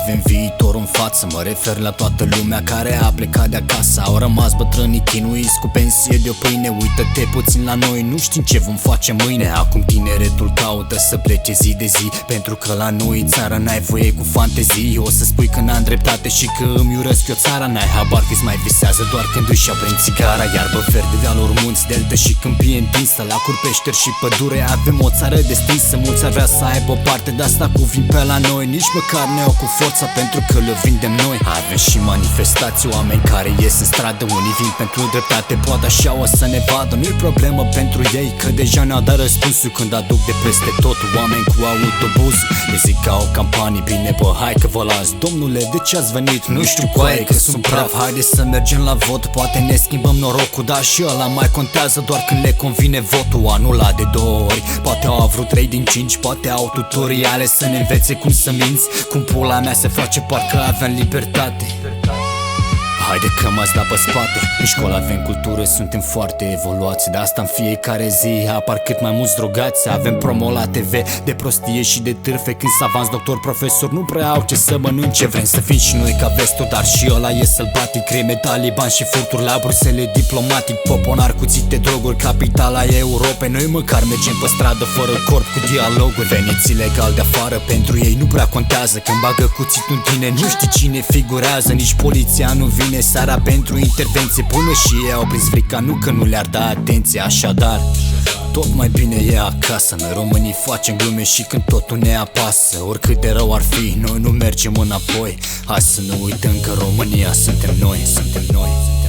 avem viitor în față. Mă refer la toată lumea care a plecat de acasă. Au rămas bătrânii chinuiți cu pensie de o pâine. Uită-te puțin la noi, nu știm ce vom face mâine. Acum tineretul caută să plece zi de zi, pentru că la noi țara n-ai voie cu fantezii. O să spui că n-am dreptate și că îmi urăsc eu țara. N-ai habar că-ți mai visează doar când își aprind țigara. Iarbă verde, dealuri, munți, delta și câmpie întinsă, lacuri, peșteri și pădure. Avem o țară destinsă, mulți ar vrea să aibă parte de asta cu vin pe la noi. Nici măcar ne iau cu forța pentru că le vindem noi. Avem și manifestații, oameni care ies în stradă. Unii vin pentru dreptate, poate așa o să ne vadă. Nu-i problemă pentru ei, că deja ne-au dat răspunsul când aduc de peste tot oameni cu autobuzul. Le zic ca o campanie, bine bă, hai că vă las. Domnule, de ce ați venit? Nu știu coaie, că sunt praf. Haide să mergem la vot, poate ne schimbăm norocul. Dar și ăla mai contează doar când le convine votul. Anulat de 2 ori, poate au vrut 3 din 5. Poate au tutoriale să ne învețe cum să minți. Cum pula mea se face, parcă avem libertate. Haide că m-ați dat pe spate. În școală avem cultură, suntem foarte evoluați. De asta în fiecare zi apar cât mai mulți drogați. Avem promo la TV de prostie și de târfe. Când s-avanți doctor, profesor, nu prea au ce să mănânce. Vrem să fim și noi ca vestul, dar și ăla e sălbatic. Crime, taliban și furturi la Bruxelles diplomatic. Poponar, cuțite, droguri, capitala Europei. Noi măcar mergem pe stradă fără corp cu dialoguri. Veniți ilegal de afară, pentru ei nu prea contează. Când bagă cuțitul în tine, nu știi cine figurează. Nici poliția nu vine seara pentru intervenție. Până și ei au prins frica, nu că nu le-ar da atenție. Așadar, tot mai bine e acasă. Noi românii facem glume și când totul ne apasă. Oricât de rău ar fi, noi nu mergem înapoi. Hai să nu uităm că România suntem noi, suntem noi.